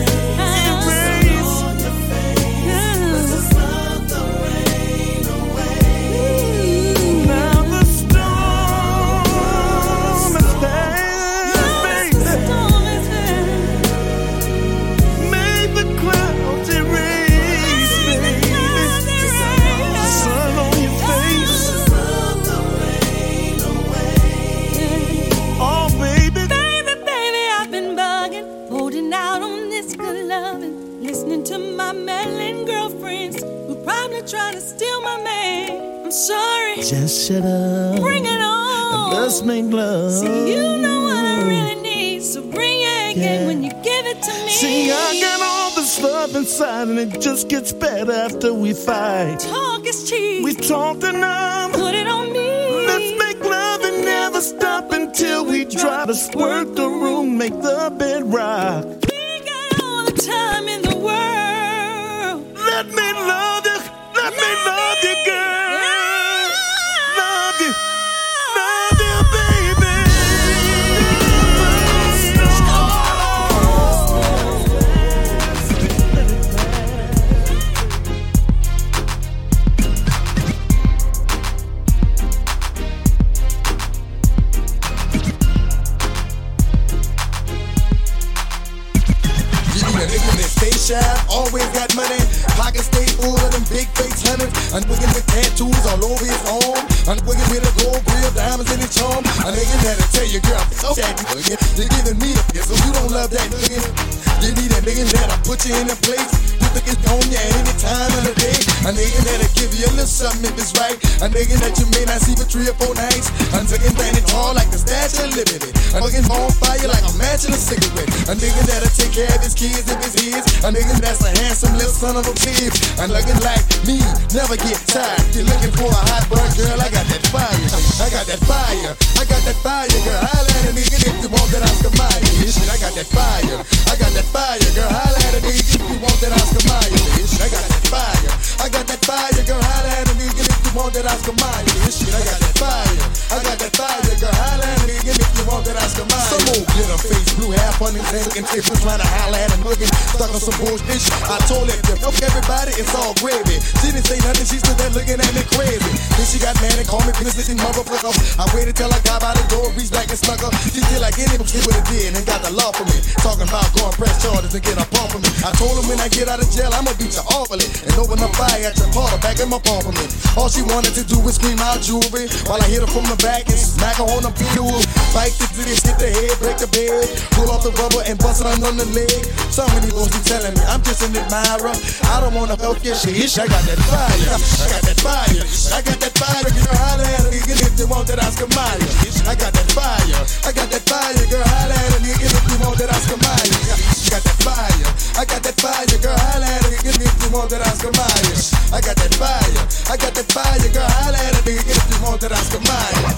try to steal my man. I'm sorry. Just shut up. Bring it on. Let's make love. See, you know what I really need, so bring it again when you give it to me. See, I got all this love inside, and it just gets better after we fight. Talk is cheap. We talked enough. Put it on me. Let's make love and never stop until we drop. Let's work the room, make the bed rock. We got all the time in the world. Let me love you. Let me love you, girl. Love you. Love you, baby. Stay shy, always got money. Pockets stay full of them big face hunters. I'm wiggin' with tattoos all over his arm. I'm wiggin' with a gold grill, diamonds in his charm. A nigga that'll tell you, girl, so that nigga. You're giving me the so you don't love that nigga. You need a nigga that'll put you in a place. Put the kiss on you at any time of the day. A nigga that'll give you a little something if it's right. A nigga that you may not see for 3 or 4 nights. I'm taking things hard like the Statue of Liberty. I'm fucking on fire like a match in a cigarette. A nigga that'll take care of his kids if it's his. A nigga that's a handsome little son of a bitch. I'm looking like me, never get tired. You're looking for a hot burn girl, I got that fire. I got that fire. I got that fire, girl. Holla at a nigga if you want that Oscar Mayer. Shit, I got that fire. I got that fire, girl. Holla at a nigga if you want that Oscar Mayer. Shit, I got that fire. I got that fire, girl. Holla at a nigga if you want that Oscar Mayer. Shit, I got that fire. I got that fire, girl. Holla at a nigga if you want that Oscar Mayer. Some old glitter face, blue hair, funny thing, and if you trying to holla at a nigga, stuck on some bullshit. I told her, fuck everybody, it's all gravy. She didn't say nothing, she stood there looking at me crazy. Then she got mad and called me business and motherfucker. I waited till I got by the door, reached back and snuck her. She did like any shit with a did and got the law for me. Talking about going press charges and get a pump for me. I told her when I get out of jail, I'ma beat you awfully and open up fire at your parlor back in my apartment. All she wanted to do was scream out jewelry while I hit her from the back and smack her on the fuel. Bite the titties, hit the head, break the bed. Pull off the rubber and bust it on the leg. So many boys be telling me I'm just an admirer. I don't wanna help your shit. I got that fire. I got that fire. I got that fire. Girl, holla at a nigga if you want that Oscar Mayer. I got that fire. I got that fire. Girl, holla at a nigga if you want that Oscar Mayer. I got that fire. I got that fire. Girl, holla at a nigga if you want that Oscar Mayer. I got that fire. I got that fire. Girl, holla at a nigga if you want that Oscar Mayer.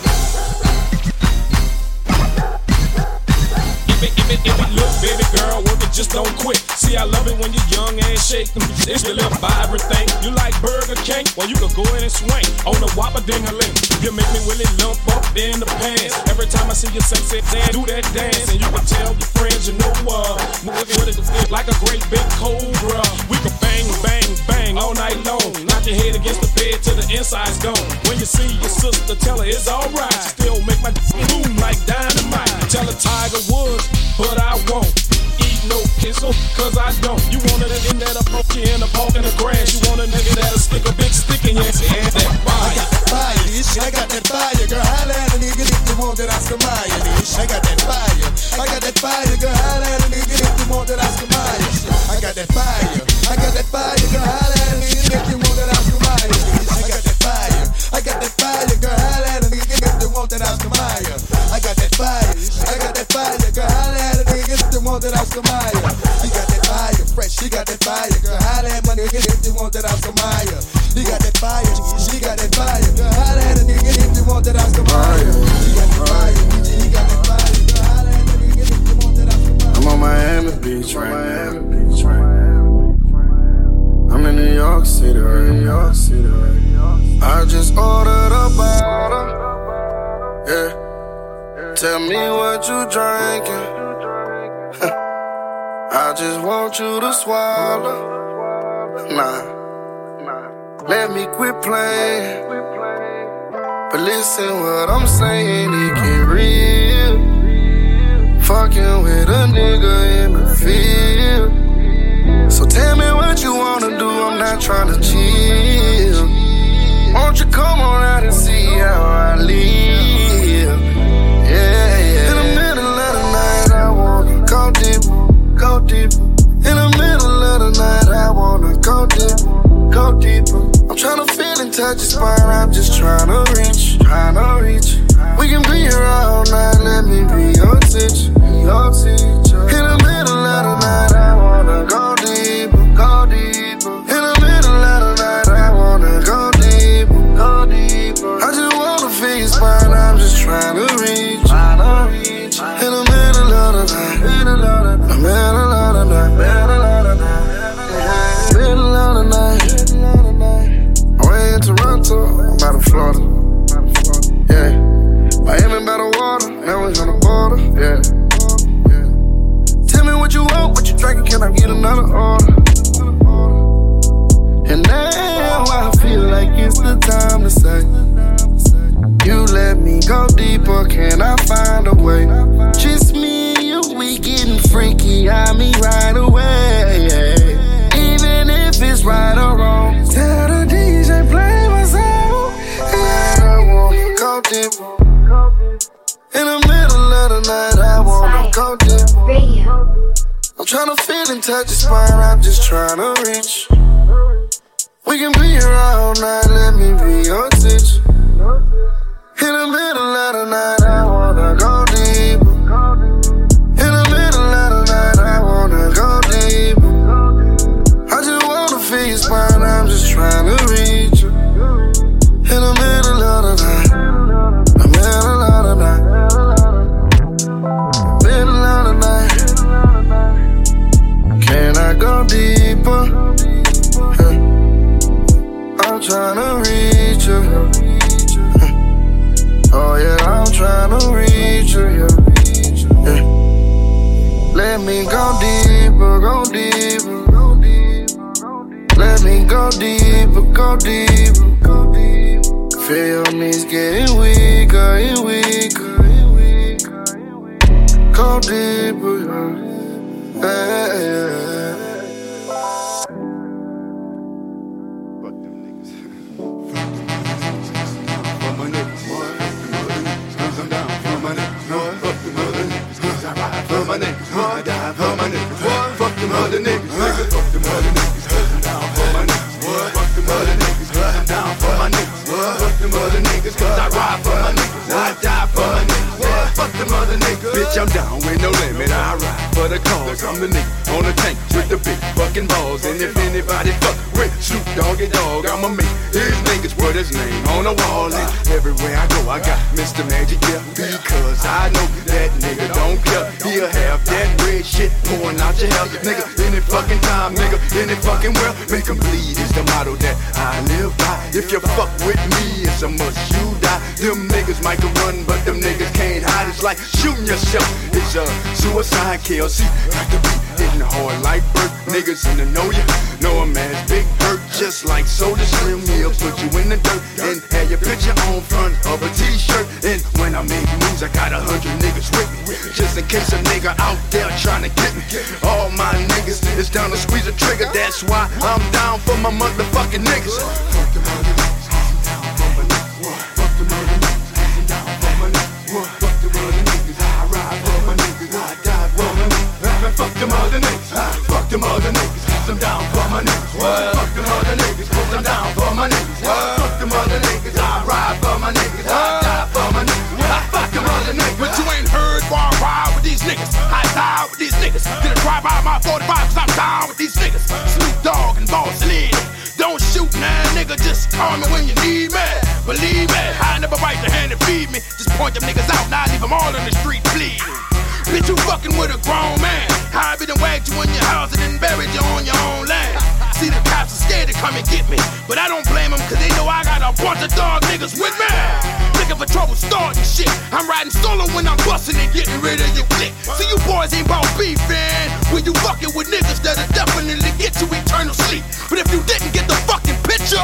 If it look, baby girl, work it, just don't quit. See, I love it when you're young and shake them. It's your little vibrant thing. You like Burger King? Well, you could go in and swing on the Whopper Ding-a-ling. You make me really lump up in the pants. Every time I see you sexy, do that dance. And you can tell your friends, you know move it like a great big cobra. We can bang, bang, bang all night long. Knock your head against the bed till the inside's gone. When you see your sister, tell her it's alright. She still make my boom like dynamite. Tell her Tiger Woods, but I won't eat no kiss, cause I don't. You want a nigga that'll poke you in the park in the grass. You want a nigga that'll stick a big stick in your ass and that fire. I got that fire, bitch. I got that fire, girl. Holla at a nigga if you want that Oscar Mayer, bitch. I got that fire. I got that fire, girl. Holla at a nigga if you want that Oscar Mayer. I got that fire. I got that fire, girl. Holla at a nigga if you want that Oscar Mayer, bitch. I got that fire. I got that fire, girl. Holla at a nigga if you want that Oscar Mayer. I got that fire. I got that fire, girl. Holla at a nigga if you want that Oscar Mayer. You got that fire, fresh. She got that fire, girl. Holla at my nigga if you want that Oscar Mayer. He got that fire, she got that fire, girl. Holla at a nigga if you want that Oscar Mayer. She got that fire, he got that fire, girl. Holla at a nigga if you want that Oscar Mayer. I'm on Miami Beach right now. I'm in New York City right now. I just ordered a bottle. Yeah. Tell me what you drinking. I just want you to swallow. Nah. Let me quit playing. But listen what I'm saying, it get real. Fucking with a nigga in the field. So tell me what you wanna do, I'm not tryna chill. Won't you come on out and see how I live? Yeah, yeah. In the middle of the night, I wanna go deep, go deep. In the middle of the night, I wanna go deep, go deeper. I'm tryna feel and touch your spine, I'm just tryna reach, tryna reach. We can be here all night, let me be your teacher, your teacher. In the middle of the night, I wanna go deeper, go deeper. In the middle of the night, I wanna go deeper, go deeper. I just wanna feel your spine, I'm just tryna reach, tryna reach. In the middle of the night, middle of the night, middle of the night, middle of the night, middle of the night. I'm in Toronto, I'm out of Florida. Yeah, Miami by the water, now we on the border. Yeah. Tell me what you want, what you drinking, can I get another order? And now I feel like it's the time to say, you let me go deeper, can I find a way? Just me and you, we getting freaky, I mean right away. Yeah. Even if it's right or wrong, tell the DJ play my song. Yeah, I wanna go deeper. In the middle of the night, I wanna go deeper. I'm tryna feel and touch your spine, I'm just tryna reach. We can be here all night, let me be your teacher. In the middle of the night, I wanna go deeper. In the middle of the night, I wanna go deeper. I just wanna feel your spine, I'm just tryna reach you. In the middle of the night, the middle of the night, middle of the night. Can I go deeper? I'm tryna reach you. Oh yeah, I'm tryna reach you. Yeah. Let me go deeper, go deeper. Let me go deeper, go deeper, go deeper. Feel me's getting weaker, and weaker. Go deeper, yeah. for my niggas. I die for my niggas. Fuck them other niggas. Fuck them other niggas. I'm down for my niggas. Fuck them other niggas. I'm down for my niggas. Fuck them other niggas. Cause I ride for my niggas. I die for my niggas. Fuck them other niggas. Bitch, I'm down with no limit. I ride for the cause. I'm the nigga on the tank with the big fucking balls. And if anybody fuck with Snoop Doggy Dogg, I'ma make his niggas put his name on the wall. And everywhere I go, I got Mr. Magic, yeah. Because I know that nigga don't care. He'll have that red shit pouring out your hell. Nigga, any fucking time, nigga, any fucking world. Make them bleed is the motto that I live by. If you fuck with me, it's a must you die. Them niggas might can run, but them niggas can't hide. It's like shooting yourself. It's a suicide KLC. Got to be hitting hard like Burt. Niggas in the know ya. Know a man's big hurt. Just like Soda Slim, he'll put you in the dirt and have your picture on front of a t-shirt. And when I make moves, I got 100 niggas with me, just in case a nigga out there trying to get me. All my niggas is down to squeeze a trigger. That's why I'm down for my motherfucking niggas. Fuck them other niggas, I'm down for my niggas. Fuck them other niggas, I'm down for my niggas. Fuck them other niggas, I ride for my niggas. I die for my niggas. Fuck them other niggas, fuck them other niggas, I'm down for my niggas. Fuck them other niggas, I'm down for my niggas. Fuck them other niggas, I ride for my niggas. I die for my niggas. Fuck them other niggas. But you ain't heard why I ride with these niggas. I die with these niggas. Gonna drive by my 45 cause I'm down with these niggas. Snoop Dogg and Boss Lady. Don't shoot now, nigga, just call me when you need me. Believe me, I never bite the hand that feed me. Just point them niggas out, now I leave them all in the street bleeding. Bitch, you fucking with a grown man. I be done wagged you in your house and then buried you on your own land. See, the cops are scared to come and get me, but I don't blame them cause they know I got a bunch of dog niggas with me. Looking for trouble starting shit. I'm riding solo when I'm busting and getting rid of your clique. See, you boys ain't bout beefing when you fucking with niggas that'll definitely get you eternal sleep. But if you didn't get the fucking picture,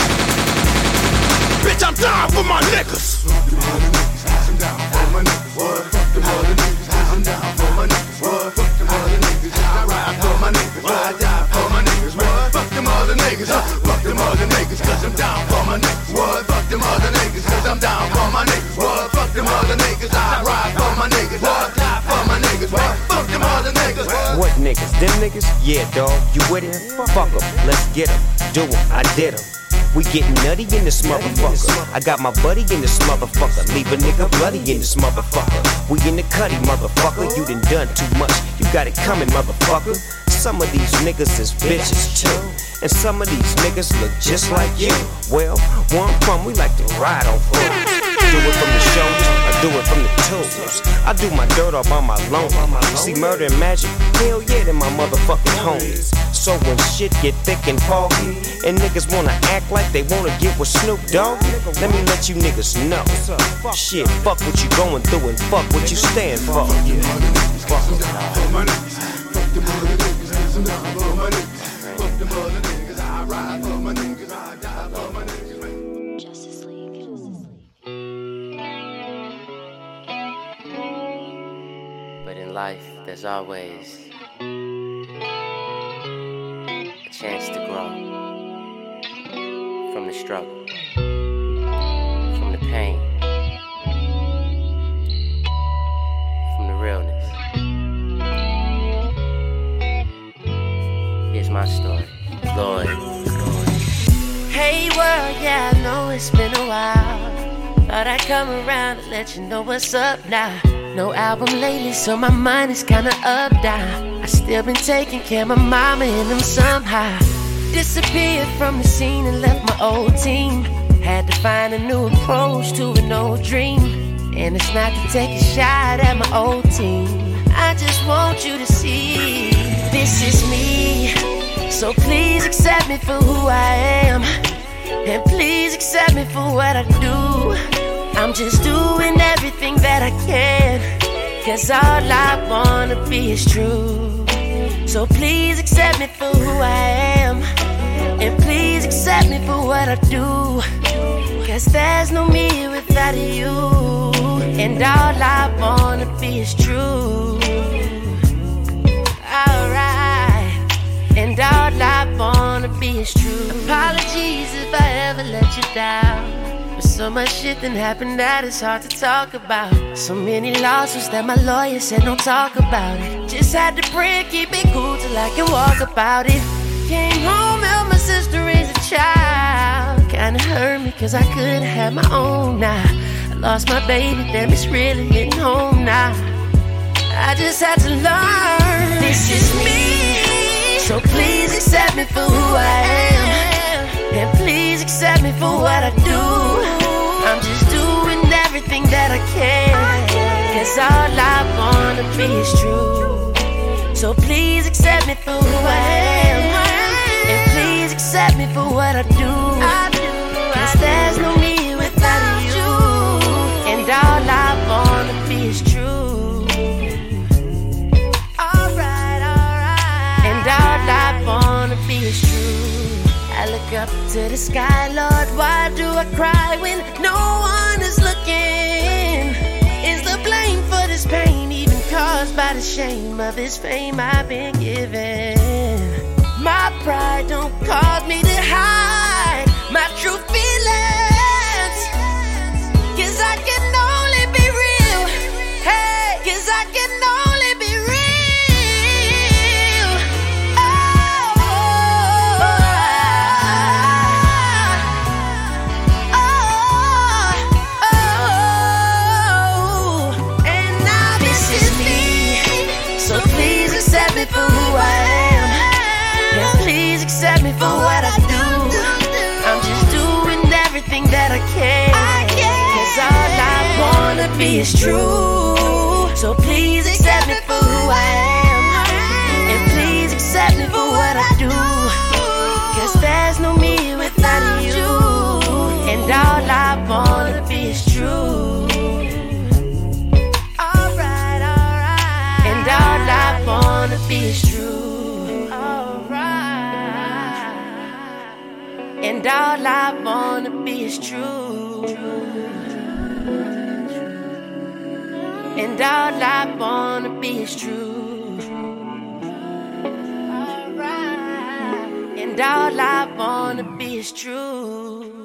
bitch, I'm down for my niggas. Fuck them other niggas, I'm down for my niggas. Fuck them other niggas, I'm down for my niggas. Fuck them other niggas, I ride for my niggas. I die for my niggas. Fuck them other niggas, fuck them other niggas, cause I'm down for my niggas. Fuck them other niggas, cause I'm down for my niggas. Fuck them other niggas, I ride for my niggas. I die for my niggas. Fuck them other niggas. What niggas? Them niggas? Yeah, dawg, you with him? Fuck em, let's get em. Do em, I did em. We getting nutty in this motherfucker. I got my buddy in this motherfucker. Leave a nigga bloody in this motherfucker. We in the cutty, motherfucker. You done too much. You got it coming, motherfucker. Some of these niggas is bitches too, and some of these niggas look just like you. Well, where I'm from, we like to ride on foot. Do it from the shoulders, I do it from the toes. I do my dirt all by my loan. See murder and magic, hell yeah, they're my motherfucking homies. So when shit get thick and foggy, and niggas wanna act like they wanna get with Snoop Dogg, let me let you niggas know. Shit, fuck what you going through and fuck what you stand for. Fuck them other niggas, I'm down for my niggas. Fuck them other niggas, I ride for my niggas. I die for my niggas. But in life, there's always a chance to grow from the struggle, from the pain, from the realness. Here's my story, Lloyd. Hey world, yeah, I know it's been a while. Thought I'd come around and let you know what's up now. No album lately, so my mind is kinda up down. I still been taking care of my mama and them somehow. Disappeared from the scene and left my old team. Had to find a new approach to an old dream. And it's not to take a shot at my old team. I just want you to see this is me. So please accept me for who I am, and please accept me for what I do. I'm just doing everything that I can, cause all I wanna be is true. So please accept me for who I am, and please accept me for what I do, cause there's no me without you, and all I wanna be is true. Alright, and all I wanna be is true. Apologies if I ever let you down, but So much shit done happened that it's hard to talk about. So many lawsuits that my lawyer said don't talk about it. Just had to pray and keep it cool till I can walk about it. Came home, helped my sister raise a child. Kinda hurt me cause I could've had my own now. I lost my baby, damn it's really hitting home now. I just had to learn, this is me. So please accept me for who I am. And please accept me for what I do. I'm just doing everything that I can. Cause all I wanna be is true. So please accept me for who I am. And please accept me for what I do. Cause there's no me without you. And all I wanna be is true. All I wanna be is true. I look up to the sky, Lord, why do I cry when no one is looking? Is the blame for this pain even caused by the shame of this fame I've been given? My pride don't cause me to hide my true feelings. Cause I can only be real. Hey, cause I can only be real. Accept me for who I am. And please accept me for what I do. I'm just doing everything that I can. Cause all I wanna be is true. So please accept me for who I am. And please accept me for what I do. Cause there's no me without you. And all I wanna be is true. And all I wanna be is true. Alright. And all I wanna be is true. And all I wanna be is true. Alright. And all I wanna be is true.